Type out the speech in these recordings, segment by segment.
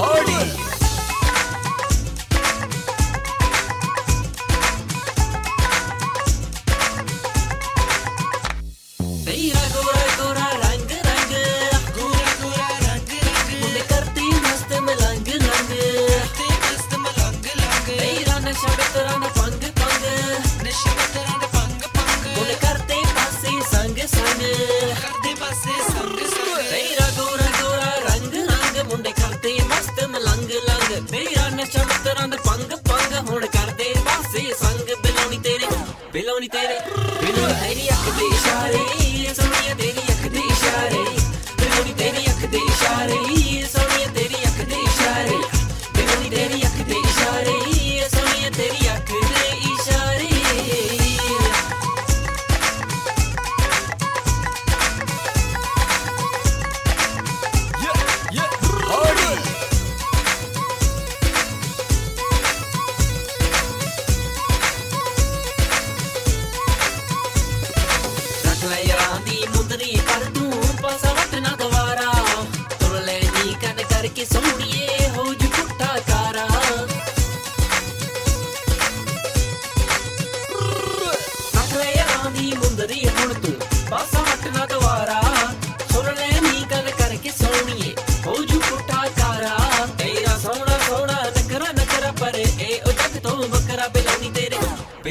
तेरा गोरा गोरा रंग रंग गोरा गोरा रंग रंग मुझे करती मस्त मलंग लंग मस्त मलंग लंग तेरा नशा तेरा न पंग पंग नशा तेरा न पंग पंग मुझे करते पासे संग संग करते पासे संग संग तेरा गोरा गोरा रंग रंग मुझे करते मस्त मलंग लंग तेरा नशा तेरा न पंग पंग मुझे करते पासे संग बिलोनी तेरे बिलोनी तेरी अख दे इशारे सोनिया तेरी अख दे इशारे बिलोनी तेरी अख दे इशारे सोनिया तेरी अख दे इशारे बिलोनी तेरी अख दे इशारे सोनिया तेरी अख दे इशारे सोनिए हो जू पुट्ठा कारा रख ले यारां दी मुंदरी हुण तू पासा हटना दोबारा सुन ले नी गल करके सोनिए हो जू पुट्ठा कारा तेरा सोना सोना नखरा नखरा पर ए ओ जग तो बकरा बिलोनी तेरी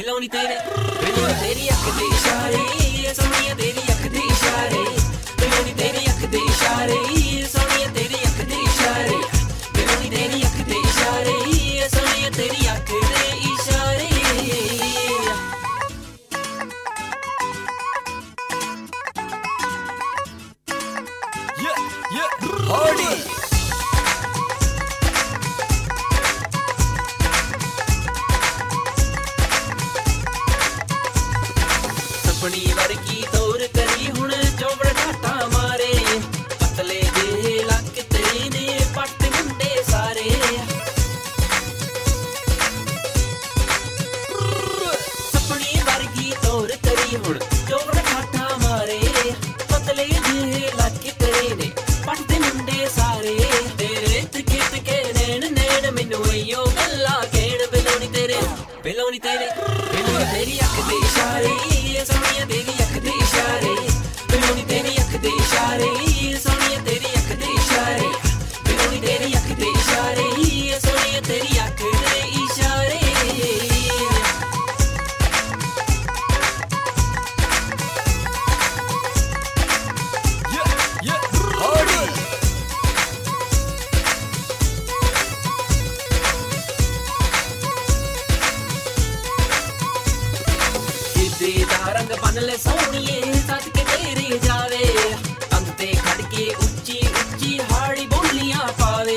अख दे इशारे सोनिया तेरी अख दे इशारे बिलोनी तेरी अख दे इशारे सोनिया तेरी अख दे इशारे बिलोनी तेरी अख दे इशारे सोनिया तेरी अख दे इशारे सपनी वर्गी तौर करी हुण चौबड़ घाटा मारे पतले जे लक तेरे ने पट मुंडे सारे सपनी वर्गी तौर करी हुण चौबड़ घाटा मारे पतले जे लक तेरे ने पट मुंडे सारे तेरे तिके नैन नैन मैनू अयो गल्ला खेड़ बिलोनी तेरी अख दे इशारे सोनिया तेरी अख दे इशारे बिलोनी तेरी अख दे इशारे सोनिया तेरी अख दे इशारे बिलोनी तेरी अख दे इशारे सोनिया तेरी अख दे इशारे रंग बन ले सोनिए सच के तेरे जावे अंग ते खड़ के उच्ची उच्ची हाड़ी बोलियां पावे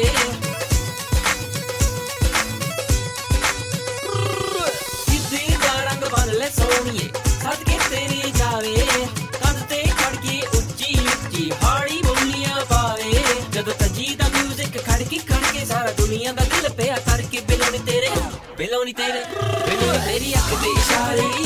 किसी दा रंग बन ले सोनिए सच के तेरे जावे अंग ते खड़ के उच्ची उच्ची हाड़ी बोलियां पावे जदों तजी दा म्यूजिक खड़ के सारा दुनिया दा दिल पिया करके बिलोनी तेरी अख दे इशारे